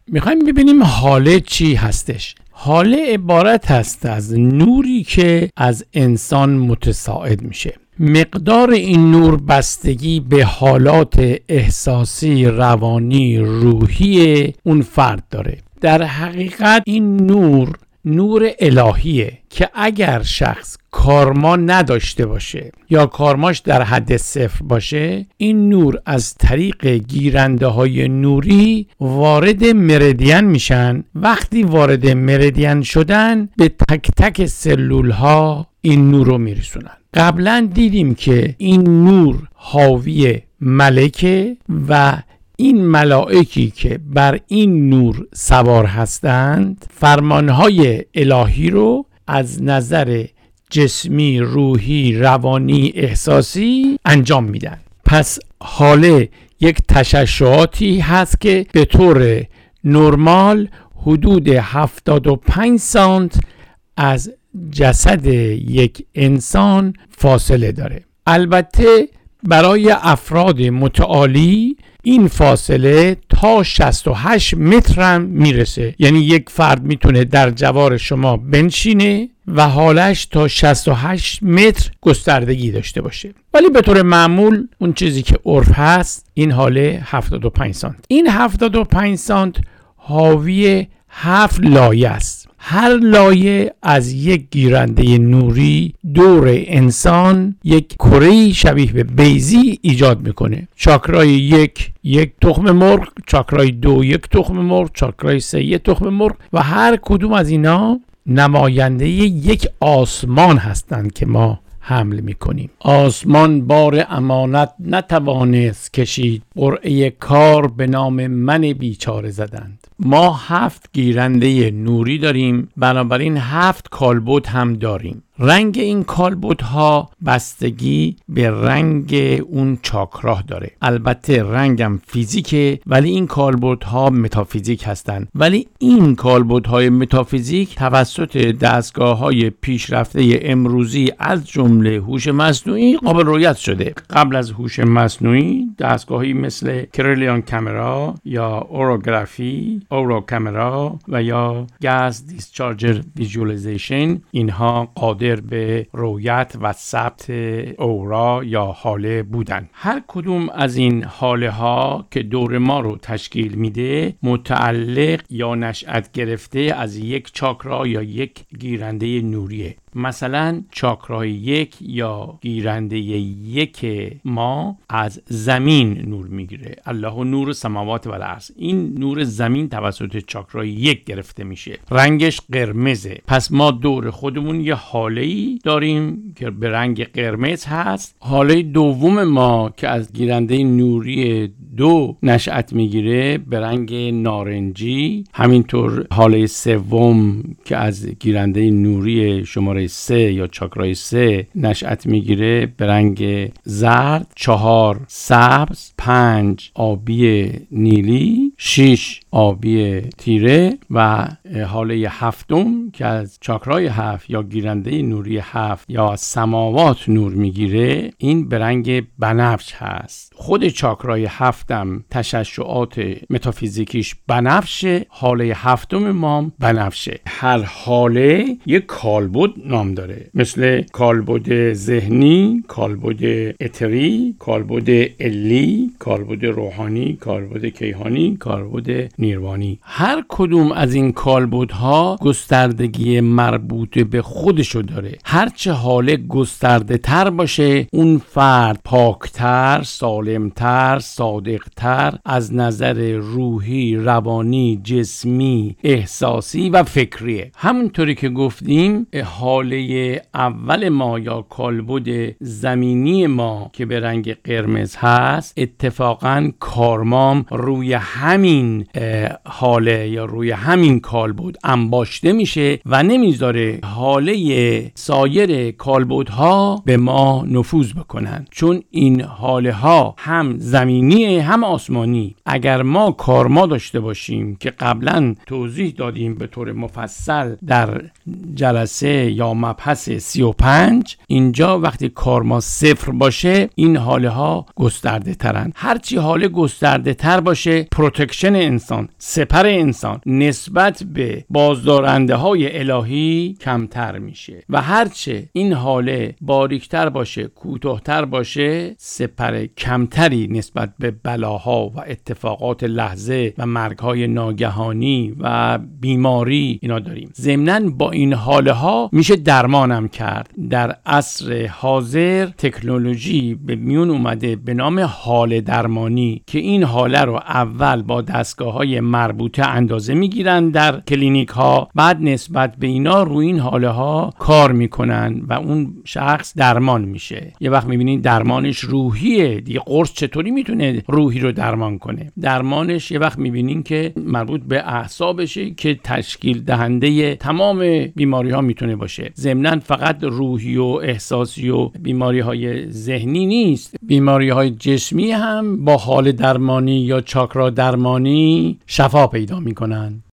میخوایم ببینیم حاله چی هستش. حاله عبارت هست از نوری که از انسان متصاعد میشه. مقدار این نور بستگی به حالات احساسی، روانی، روحی اون فرد داره. در حقیقت این نور الهیه که اگر شخص کارما نداشته باشه یا کارماش در حد صفر باشه، این نور از طریق گیرنده های نوری وارد مریدین میشن. وقتی وارد مریدین شدن به تک تک سلول ها این نور رو میرسونن. قبلا دیدیم که این نور حاوی ملکه و این ملائکی که بر این نور سوار هستند فرمانهای الهی رو از نظر جسمی، روحی، روانی، احساسی انجام میدن. پس حاله یک تشعشعاتی هست که به طور نرمال حدود 75 سانت از جسد یک انسان فاصله داره. البته برای افراد متعالی این فاصله تا 68 متر هم میرسه. یعنی یک فرد میتونه در جوار شما بنشینه و حالش تا 68 متر گستردگی داشته باشه. ولی به طور معمول اون چیزی که عرف هست این حاله 75 سانت. این 75 سانت حاوی 7 لایه است. هر لایه از یک گیرنده نوری دور انسان یک کره شبیه به بیضی ایجاد میکنه. چاکرای یک تخم مرغ، چاکرای 2 یک تخم مرغ، چاکرای 3 یک تخم مرغ و هر کدوم از اینا نماینده یک آسمان هستند که ما حمل میکنیم. آسمان بار امانت نتوانست کشید، قرعه کار به نام من بیچاره زدند. ما 7 گیرنده نوری داریم، بنابراین 7 کالبد هم داریم. رنگ این کالبدها بستگی به رنگ اون چاکرا داره. البته رنگم فیزیکه ولی این کالبدها متافیزیک هستن. ولی این کالبدهای متافیزیک توسط دستگاه‌های پیشرفته امروزی از جمله هوش مصنوعی قابل رؤیت شده. قبل از هوش مصنوعی دستگاهی مثل کریلیون کامرا یا اورو کامرا و یا گاز دیسچارجر ویژوالایزیشن اینها قادر به رؤیت و ثبت اورا یا حاله بودن. هر کدوم از این حاله ها که دور ما رو تشکیل میده متعلق یا نشأت گرفته از یک چاکرا یا یک گیرنده نوریه. مثلا چاکرای 1 یا گیرنده 1 ما از زمین نور میگیره. الله نور السماوات و الارض. این نور زمین توسط چاکرای 1 گرفته میشه. رنگش قرمزه. پس ما دور خودمون یه حاله‌ای داریم که به رنگ قرمز هست. حاله دوم ما که از گیرنده نوری 2 نشأت میگیره به رنگ نارنجی. همینطور حاله سوم که از گیرنده نوری شماره 3 یا چاکرای 3 نشأت میگیره به رنگ زرد. 4 سبز، 5 آبی نیلی، 6 آبی تیره و حاله 7 که از چاکرای 7 یا گیرنده نوری 7 یا سماوات نور میگیره این به رنگ بنفش هست. خود چاکرای 7 تشعشعات متافیزیکیش بنفشه. حاله 7 ما بنفشه. هر حاله یک کالبد نام داره، مثل کالبد ذهنی، کالبد اتری، کالبد علی، کالبد روحانی، کالبد کیهانی، کالبد نیروانی. هر کدوم از این کالبدها گستردگی مربوط به خودشو داره. هرچه حاله گسترده تر باشه اون فرد پاکتر، سالمتر، صادقتر از نظر روحی، روانی، جسمی، احساسی و فکریه. همونطوری که گفتیم حاله اول ما یا کالبد زمینی ما که به رنگ قرمز هست اتفاقاً کارمام روی همین حاله یا روی همین کالبد انباشته میشه و نمیذاره حاله سایر کالبدها به ما نفوذ بکنن، چون این حاله ها هم زمینی هم آسمانی. اگر ما کارما داشته باشیم که قبلا توضیح دادیم به طور مفصل در جلسه یا مبحث 35، اینجا وقتی کارما 0 باشه این حاله ها گسترده ترن. هرچی حاله گسترده تر باشه پروتکشن انسان، سپر انسان نسبت به بازدارنده های الهی کمتر میشه و هرچه این حاله باریکتر باشه، کوتاه‌تر باشه، سپر کمتری نسبت به بلاها و اتفاقات لحظه و مرگ‌های ناگهانی و بیماری اینا داریم. ضمناً با این حاله ها میشه درمانم کرد. در عصر حاضر تکنولوژی به میون اومده به نام حاله درمانی که این حاله رو اول با دستگاه‌های مربوطه اندازه میگیرن در کلینیک ها، بعد نسبت به اینا روی این حاله ها کار میکنن و اون شخص درمان میشه. یه وقت میبینین درمانش روحیه دیگه. قرص چطوری میتونه روحی رو درمان کنه؟ درمانش یه وقت میبینین که مربوط به اعصابشه که تشکیل دهنده تمام بیماری ها میتونه باشه. ضمناً فقط روحی و احساسی و بیماری های ذهنی نیست، بیماری های جسمی هم با حال درمانی یا چاکرا درمانی شفا پیدا میکنن.